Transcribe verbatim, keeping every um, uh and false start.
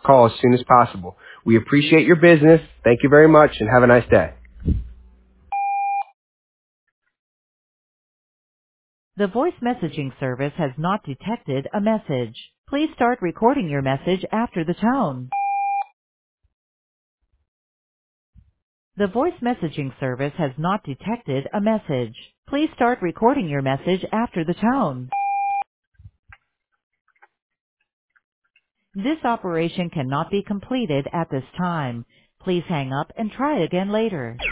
call as soon as possible. We appreciate your business. Thank you very much and have a nice day. The voice messaging service has not detected a message. Please start recording your message after the tone. The voice messaging service has not detected a message. Please start recording your message after the tone. This operation cannot be completed at this time. Please hang up and try again later.